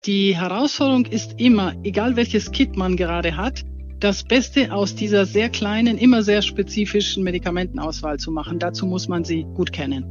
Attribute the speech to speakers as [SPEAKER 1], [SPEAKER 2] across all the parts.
[SPEAKER 1] Die Herausforderung ist immer, egal welches Kit man gerade hat, das Beste aus dieser sehr kleinen, immer sehr spezifischen Medikamentenauswahl zu machen. Dazu muss man sie gut kennen.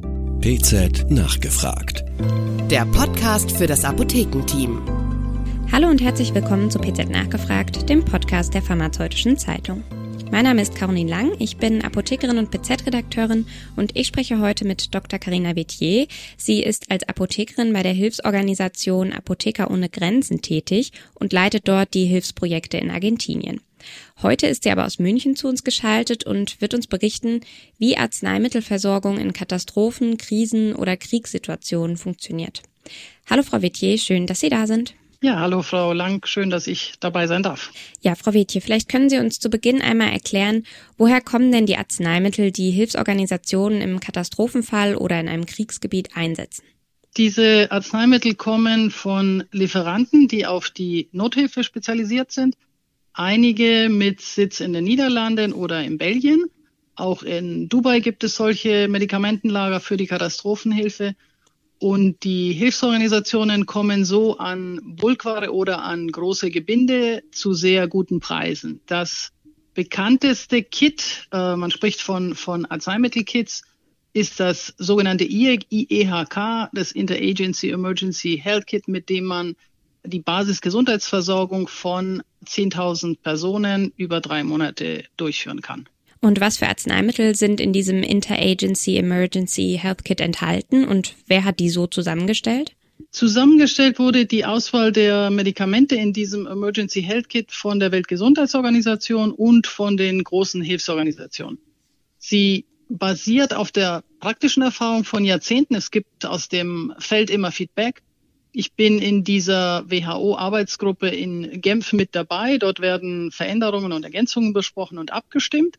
[SPEAKER 2] PZ nachgefragt.
[SPEAKER 3] Der Podcast für das Apothekenteam.
[SPEAKER 4] Hallo und herzlich willkommen zu PZ nachgefragt, dem Podcast der Pharmazeutischen Zeitung. Mein Name ist Caroline Lang, ich bin Apothekerin und PZ-Redakteurin und ich spreche heute mit Dr. Carina Wethier. Sie ist als Apothekerin bei der Hilfsorganisation Apotheker ohne Grenzen tätig und leitet dort die Hilfsprojekte in Argentinien. Heute ist sie aber aus München zu uns geschaltet und wird uns berichten, wie Arzneimittelversorgung in Katastrophen, Krisen oder Kriegssituationen funktioniert. Hallo Frau Wethier, schön, dass Sie da sind.
[SPEAKER 1] Ja, hallo Frau Lang, schön, dass ich dabei sein darf.
[SPEAKER 4] Ja, Frau Wethier, vielleicht können Sie uns zu Beginn einmal erklären, woher kommen denn die Arzneimittel, die Hilfsorganisationen im Katastrophenfall oder in einem Kriegsgebiet einsetzen?
[SPEAKER 1] Diese Arzneimittel kommen von Lieferanten, die auf die Nothilfe spezialisiert sind. Einige mit Sitz in den Niederlanden oder in Belgien. Auch in Dubai gibt es solche Medikamentenlager für die Katastrophenhilfe. Und die Hilfsorganisationen kommen so an Bulkware oder an große Gebinde zu sehr guten Preisen. Das bekannteste Kit, man spricht von Arzneimittelkits, ist das sogenannte IEHK, das Interagency Emergency Health Kit, mit dem man die Basisgesundheitsversorgung von 10.000 Personen über 3 Monate durchführen kann.
[SPEAKER 4] Und was für Arzneimittel sind in diesem Interagency Emergency Health Kit enthalten und wer hat die so zusammengestellt?
[SPEAKER 1] Zusammengestellt wurde die Auswahl der Medikamente in diesem Emergency Health Kit von der Weltgesundheitsorganisation und von den großen Hilfsorganisationen. Sie basiert auf der praktischen Erfahrung von Jahrzehnten. Es gibt aus dem Feld immer Feedback. Ich bin in dieser WHO-Arbeitsgruppe in Genf mit dabei. Dort werden Veränderungen und Ergänzungen besprochen und abgestimmt.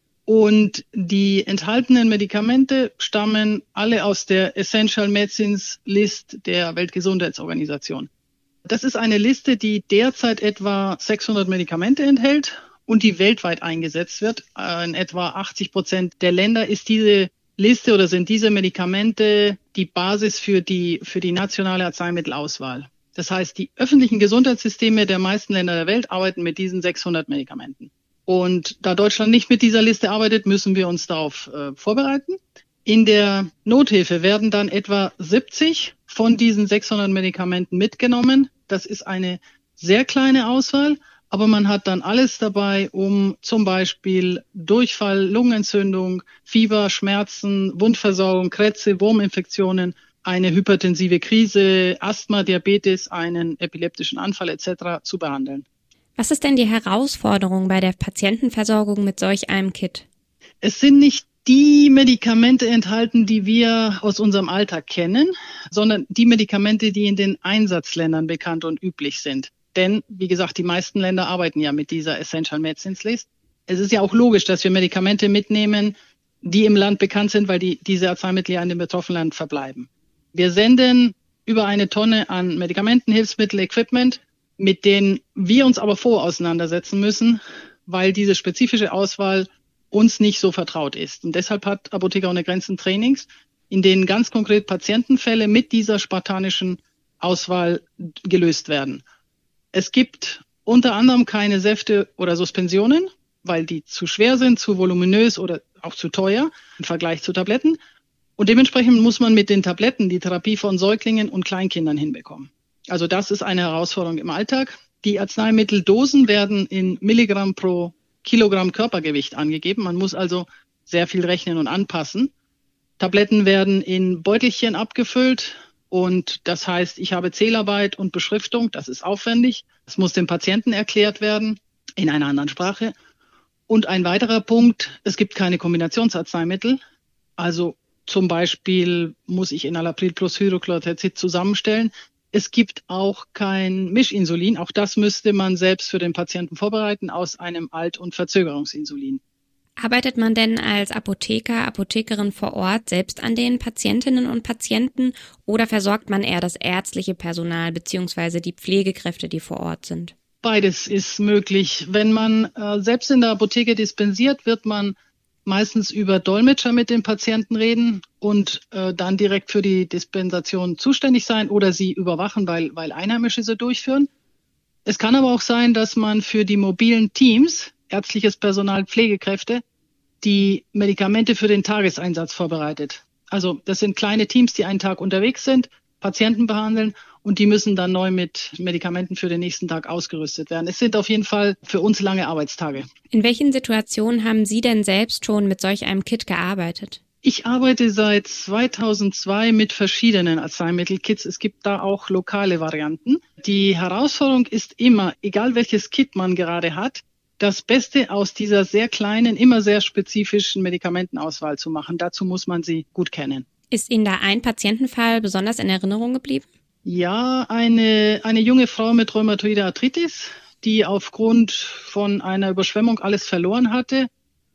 [SPEAKER 1] Und die enthaltenen Medikamente stammen alle aus der Essential Medicines List der Weltgesundheitsorganisation. Das ist eine Liste, die derzeit etwa 600 Medikamente enthält und die weltweit eingesetzt wird. In etwa 80% der Länder ist diese Liste oder sind diese Medikamente die Basis für die nationale Arzneimittelauswahl. Das heißt, die öffentlichen Gesundheitssysteme der meisten Länder der Welt arbeiten mit diesen 600 Medikamenten. Und da Deutschland nicht mit dieser Liste arbeitet, müssen wir uns darauf vorbereiten. In der Nothilfe werden dann etwa 70 von diesen 600 Medikamenten mitgenommen. Das ist eine sehr kleine Auswahl, aber man hat dann alles dabei, um zum Beispiel Durchfall, Lungenentzündung, Fieber, Schmerzen, Wundversorgung, Krätze, Wurminfektionen, eine hypertensive Krise, Asthma, Diabetes, einen epileptischen Anfall etc. zu behandeln.
[SPEAKER 4] Was ist denn die Herausforderung bei der Patientenversorgung mit solch einem Kit?
[SPEAKER 1] Es sind nicht die Medikamente enthalten, die wir aus unserem Alltag kennen, sondern die Medikamente, die in den Einsatzländern bekannt und üblich sind. Denn, wie gesagt, die meisten Länder arbeiten ja mit dieser Essential Medicines List. Es ist ja auch logisch, dass wir Medikamente mitnehmen, die im Land bekannt sind, weil diese Arzneimittel ja in dem betroffenen Land verbleiben. Wir senden über 1 Tonne an Medikamenten, Hilfsmittel, Equipment, mit denen wir uns aber auseinandersetzen müssen, weil diese spezifische Auswahl uns nicht so vertraut ist. Und deshalb hat Apotheker ohne Grenzen Trainings, in denen ganz konkret Patientenfälle mit dieser spartanischen Auswahl gelöst werden. Es gibt unter anderem keine Säfte oder Suspensionen, weil die zu schwer sind, zu voluminös oder auch zu teuer im Vergleich zu Tabletten. Und dementsprechend muss man mit den Tabletten die Therapie von Säuglingen und Kleinkindern hinbekommen. Also das ist eine Herausforderung im Alltag. Die Arzneimitteldosen werden in Milligramm pro Kilogramm Körpergewicht angegeben. Man muss also sehr viel rechnen und anpassen. Tabletten werden in Beutelchen abgefüllt und das heißt, ich habe Zählarbeit und Beschriftung. Das ist aufwendig. Das muss dem Patienten erklärt werden in einer anderen Sprache. Und ein weiterer Punkt, es gibt keine Kombinationsarzneimittel. Also zum Beispiel muss ich Enalapril plus Hydrochlorothiazid zusammenstellen. Es gibt auch kein Mischinsulin. Auch das müsste man selbst für den Patienten vorbereiten aus einem Alt- und Verzögerungsinsulin.
[SPEAKER 4] Arbeitet man denn als Apotheker, Apothekerin vor Ort selbst an den Patientinnen und Patienten oder versorgt man eher das ärztliche Personal bzw. die Pflegekräfte, die vor Ort sind?
[SPEAKER 1] Beides ist möglich. Wenn man selbst in der Apotheke dispensiert, wird man meistens über Dolmetscher mit den Patienten reden und dann direkt für die Dispensation zuständig sein oder sie überwachen, weil Einheimische sie durchführen. Es kann aber auch sein, dass man für die mobilen Teams, ärztliches Personal, Pflegekräfte, die Medikamente für den Tageseinsatz vorbereitet. Also das sind kleine Teams, die einen Tag unterwegs sind, Patienten behandeln und die müssen dann neu mit Medikamenten für den nächsten Tag ausgerüstet werden. Es sind auf jeden Fall für uns lange Arbeitstage.
[SPEAKER 4] In welchen Situationen haben Sie denn selbst schon mit solch einem Kit gearbeitet?
[SPEAKER 1] Ich arbeite seit 2002 mit verschiedenen Arzneimittelkits. Es gibt da auch lokale Varianten. Die Herausforderung ist immer, egal welches Kit man gerade hat, das Beste aus dieser sehr kleinen, immer sehr spezifischen Medikamentenauswahl zu machen. Dazu muss man sie gut kennen.
[SPEAKER 4] Ist Ihnen da ein Patientenfall besonders in Erinnerung geblieben?
[SPEAKER 1] Ja, eine junge Frau mit rheumatoider Arthritis, die aufgrund von einer Überschwemmung alles verloren hatte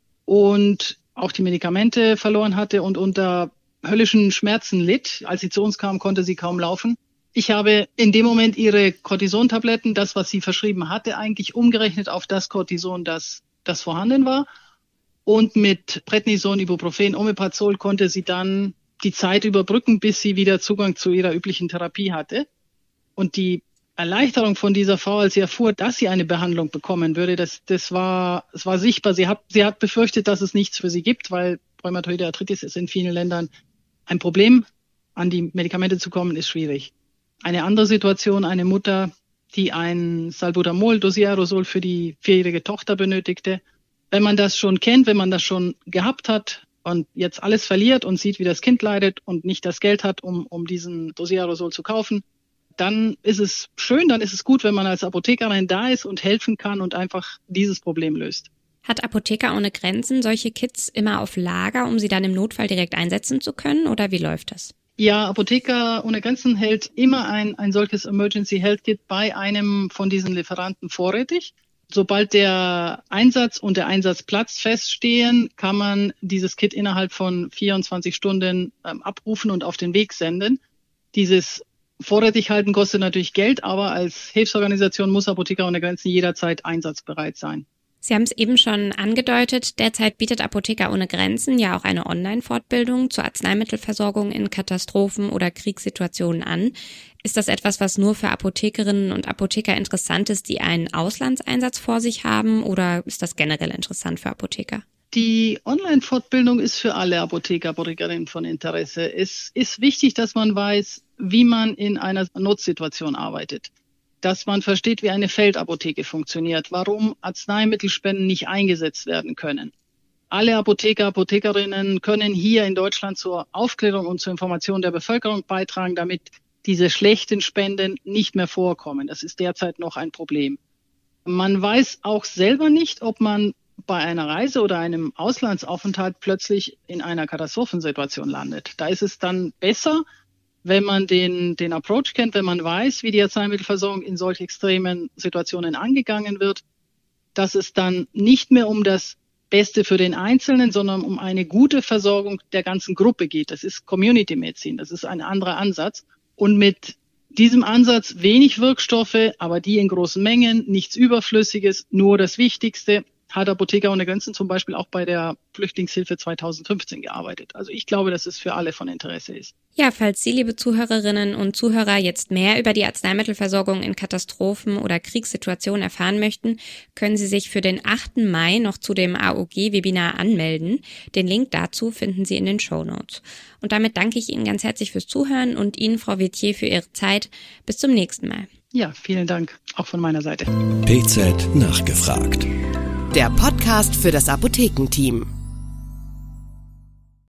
[SPEAKER 1] und auch die Medikamente verloren hatte und unter höllischen Schmerzen litt. Als sie zu uns kam, konnte sie kaum laufen. Ich habe in dem Moment ihre Cortison-Tabletten, das, was sie verschrieben hatte, eigentlich umgerechnet auf das Cortison, das vorhanden war. Und mit Prednison, Ibuprofen, Omeprazol konnte sie dann die Zeit überbrücken, bis sie wieder Zugang zu ihrer üblichen Therapie hatte. Und die Erleichterung von dieser Frau, als sie erfuhr, dass sie eine Behandlung bekommen würde, das war sichtbar. Sie hat befürchtet, dass es nichts für sie gibt, weil Rheumatoide Arthritis ist in vielen Ländern ein Problem. An die Medikamente zu kommen, ist schwierig. Eine andere Situation, eine Mutter, die ein Salbutamol, Dosiaerosol für die 4-jährige Tochter benötigte. Wenn man das schon kennt, wenn man das schon gehabt hat und jetzt alles verliert und sieht, wie das Kind leidet und nicht das Geld hat, um diesen Dosiaerosol zu kaufen, dann ist es schön, dann ist es gut, wenn man als Apothekerin da ist und helfen kann und einfach dieses Problem löst.
[SPEAKER 4] Hat Apotheker ohne Grenzen solche Kits immer auf Lager, um sie dann im Notfall direkt einsetzen zu können, oder wie läuft das?
[SPEAKER 1] Ja, Apotheker ohne Grenzen hält immer ein solches Emergency Health Kit bei einem von diesen Lieferanten vorrätig. Sobald der Einsatz und der Einsatzplatz feststehen, kann man dieses Kit innerhalb von 24 Stunden abrufen und auf den Weg senden. Dieses vorrätig halten kostet natürlich Geld, aber als Hilfsorganisation muss Apotheker ohne Grenzen jederzeit einsatzbereit sein.
[SPEAKER 4] Sie haben es eben schon angedeutet, derzeit bietet Apotheker ohne Grenzen ja auch eine Online-Fortbildung zur Arzneimittelversorgung in Katastrophen- oder Kriegssituationen an. Ist das etwas, was nur für Apothekerinnen und Apotheker interessant ist, die einen Auslandseinsatz vor sich haben, oder ist das generell interessant für Apotheker?
[SPEAKER 1] Die Online-Fortbildung ist für alle Apotheker, Apothekerinnen von Interesse. Es ist wichtig, dass man weiß, wie man in einer Notsituation arbeitet. Dass man versteht, wie eine Feldapotheke funktioniert, warum Arzneimittelspenden nicht eingesetzt werden können. Alle Apotheker, Apothekerinnen können hier in Deutschland zur Aufklärung und zur Information der Bevölkerung beitragen, damit diese schlechten Spenden nicht mehr vorkommen. Das ist derzeit noch ein Problem. Man weiß auch selber nicht, ob man bei einer Reise oder einem Auslandsaufenthalt plötzlich in einer Katastrophensituation landet. Da ist es dann besser, wenn man den Approach kennt, wenn man weiß, wie die Arzneimittelversorgung in solch extremen Situationen angegangen wird, dass es dann nicht mehr um das Beste für den Einzelnen, sondern um eine gute Versorgung der ganzen Gruppe geht. Das ist Community Medicine, das ist ein anderer Ansatz. Und mit diesem Ansatz wenig Wirkstoffe, aber die in großen Mengen, nichts Überflüssiges, nur das Wichtigste, hat Apotheker ohne Grenzen zum Beispiel auch bei der Flüchtlingshilfe 2015 gearbeitet. Also ich glaube, dass es für alle von Interesse ist.
[SPEAKER 4] Ja, falls Sie, liebe Zuhörerinnen und Zuhörer, jetzt mehr über die Arzneimittelversorgung in Katastrophen- oder Kriegssituationen erfahren möchten, können Sie sich für den 8. Mai noch zu dem AOG-Webinar anmelden. Den Link dazu finden Sie in den Shownotes. Und damit danke ich Ihnen ganz herzlich fürs Zuhören und Ihnen, Frau Vétier, für Ihre Zeit. Bis zum nächsten Mal.
[SPEAKER 1] Ja, vielen Dank, auch von meiner Seite.
[SPEAKER 2] PZ nachgefragt.
[SPEAKER 3] Der Podcast für das Apothekenteam.